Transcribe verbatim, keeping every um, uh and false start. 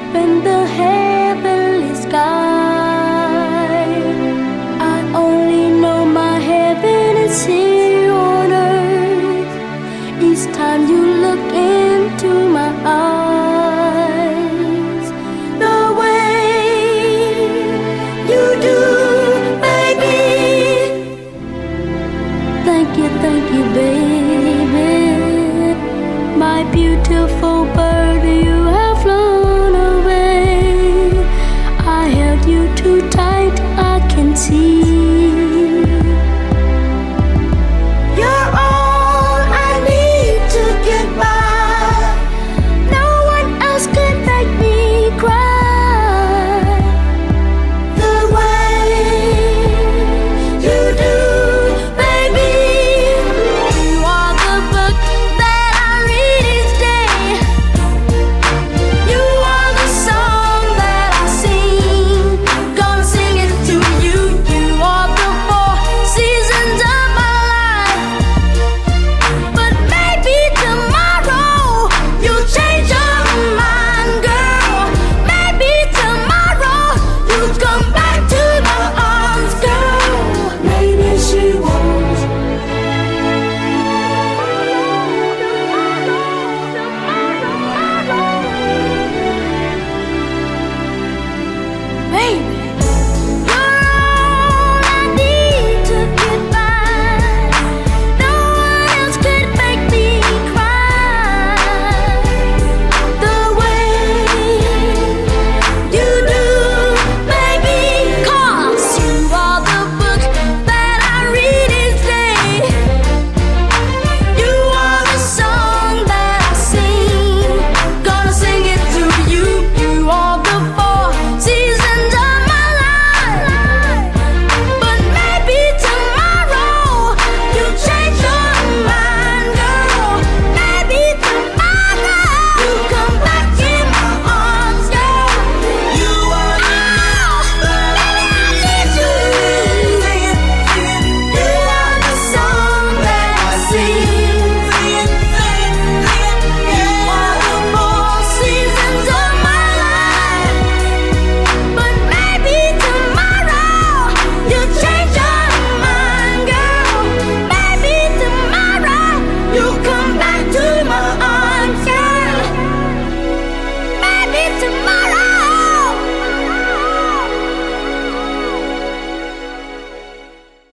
in the heavenly sky. I only know my heaven is here on earth. Each time you look into my eyes, the way you do, baby. Thank you, thank you, baby. My beautiful bird.